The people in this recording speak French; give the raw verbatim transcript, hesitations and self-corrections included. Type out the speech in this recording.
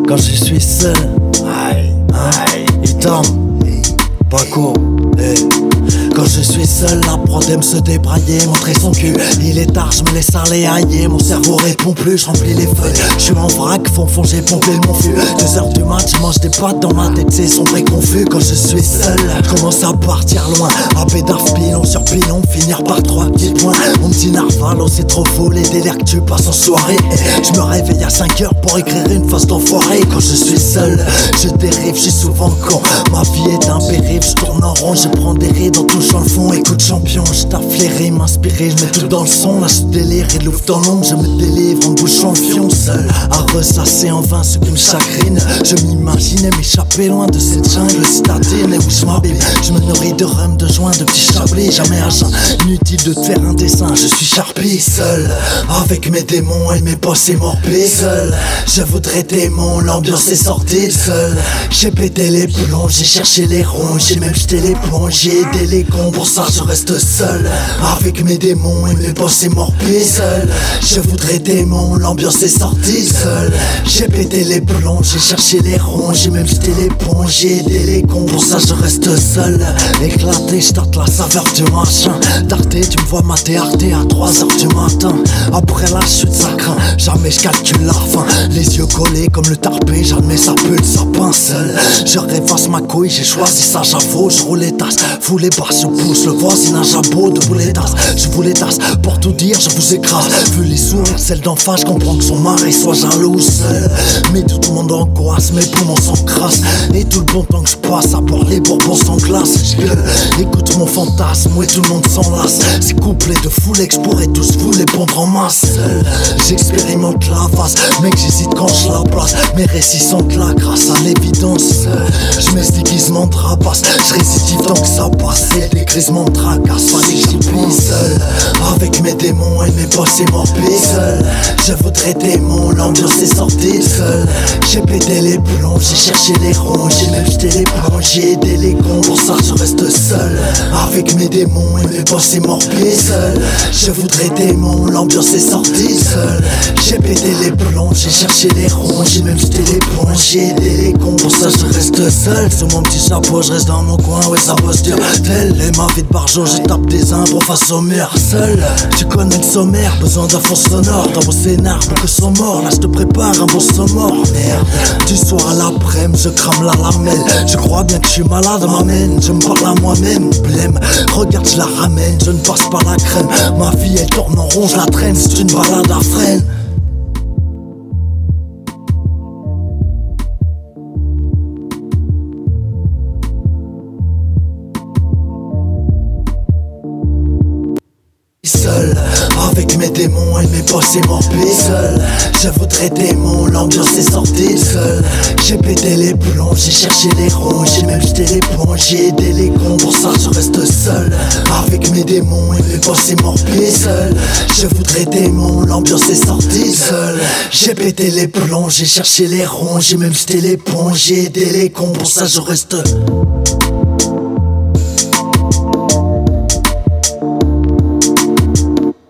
Quand je suis seul, aïe, aïe, Itam, Paco, hey. Quand je suis seul, la prod aime se débrailler, montrer son cul. Il est tard, je me laisse aller ailler. Mon cerveau répond plus, je remplis les feuilles. Je suis en vrac, fond fond, j'ai pompé mon fût. Deux heures du mat, je mange des pâtes dans ma tête, c'est sombre et confus. Quand je suis seul, je commence à partir loin. À pédaf, pilon sur pilon, finir par trois petits points. Mon petit narval, oh c'est trop faux, les délires que tu passes en soirée. Je me réveille à cinq heures pour écrire une face d'enfoiré. Quand je suis seul, je dérive, je suis souvent con. Ma vie est un périph', je tourne en rond, je prends des rides en touchant le fond. Écoute champion, je taffe les rimes inspiré, je mets tout dans le son. Là je délire et l'ouvre dans l'ombre, je me délivre en bouchant le fion. Seul à ressasser en vain ce qui me chagrine. Je m'imaginais m'échapper loin de cette jungle citadine et où je m'habille. Je me nourris de rhum, de joint, de petits chablis. Jamais à jeun, inutile de te faire un dessin, je suis Sharpie. Seul, avec mes démons et mes boss et morbides. Seul, je voudrais démons, l'ambiance est sortie. Seul, j'ai pété les plombs, j'ai cherché les ronds, j'ai même jeté les plombs, j'ai aidé les cons. Pour ça je reste seul, avec mes démons et mes boss et morbides. Seul, je voudrais démons, l'ambiance est sortie. Seul, j'ai pété les plombs, j'ai cherché les ronds, j'ai même jeté les ponts, j'ai aidé les cons. Pour ça je reste seul, éclaté, je tâte la saveur du machin. Darté, tu me vois mater arté à trois heures du matin. Après la chute ça craint, jamais je calcule la fin. Les yeux collés comme le tarpé, jamais ça pue, ça pince. Seul, je rêvasse ma couille, j'ai choisi ça, j'avoue. Je roule les tasses, fous les basses, je pousse le voisinage à beau de les tasses. Je vous les tasse, pour tout dire je vous écrase. Vu les sourires, celle d'en face, je comprends que son mari soit jaloux. Seul, mais tout le monde angoisse, mes poumons s'encrassent. Et tout le bon temps que je passe à boire les bourbons sans glace. Je écoute mon fantasme, et tout le monde s'enlace. C'est couplé de foulée que je pourrais tous vous les pondre en masse. Seul, j'expérimente la face, mec j'hésite quand je la place. Mes récits sentent la grâce à l'évidence. Seul, je mets ce déguisement de rapace, je récidive tant que ça passe. Et des grisements de tracasse, fallait que j'y pense. Seul, avec mes démons et mes boss et morbides. Seul, je voudrais démons, l'ambiance est sortie. Seul, j'ai pété les plombs, j'ai cherché les ronds, j'ai même jeté les plombs, j'ai aidé les cons. Pour ça je reste seul, avec mes démons et mes boss et morbides. Seul, je voudrais démons, l'ambiance est sortie. Seul, j'ai pété les plombs, j'ai cherché les ronds, j'ai même jeté les plombs, j'ai aidé les cons. Pour ça je reste seul, sous mon petit chapeau je reste dans mon coin. Ouais ça bosse dur, telle est ma vie de barjo, je tape des imbres face au mur. Seul, tu connais le sommaire, besoin d'un fond sonore dans mon scénar pour que son mort. Là je te prépare un bon mort. Merde, du soir à l'après-midi je crame la lamelle. Je crois bien que je suis malade, m'amène, je me parle à moi-même. Blême, regarde je la ramène, je ne passe pas la crème. Ma vie elle tourne en rond, je la traîne, c'est une balade à freine. Seul, avec mes démons et mes boss et morbides. Seul, je voudrais démons, l'ambiance est sortie. Seul, j'ai pété les plombs, j'ai cherché les ronds, j'ai même jeté les ponts, j'ai aidé les cons. Pour ça je reste seul, avec mes démons et mes boss et morbides. Seul, je voudrais démons, l'ambiance est sortie. Seul, j'ai pété les plombs, j'ai cherché les ronds, j'ai même jeté les ponts, j'ai aidé les cons. Pour ça je reste